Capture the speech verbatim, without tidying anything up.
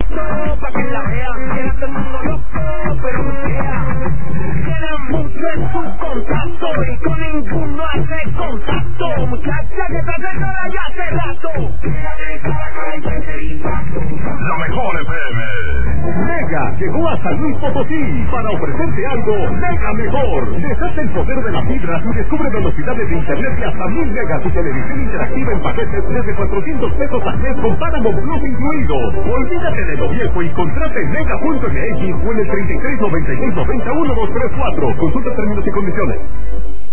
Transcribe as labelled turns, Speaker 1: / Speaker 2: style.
Speaker 1: foto pa' que la vean. Tiene a todo el mundo loco, pero no sea. Tienen mucho en su contacto y con ninguno hace contacto. Muchacha que está sentada ya hace rato.
Speaker 2: La mejor F M.
Speaker 3: Mega llegó a San Luis Potosí para ofrecerte algo mega mejor. Deshazte el poder de las fibras y descubre velocidades de internet de hasta mil megas y televisión interactiva en paquetes desde cuatrocientos pesos al mes con Paramount Plus incluido. Olvídate de lo viejo y contrata en mega punto m x o en el treinta y tres noventa y seis noventa y uno dos tres cuatro. Consulta términos y condiciones.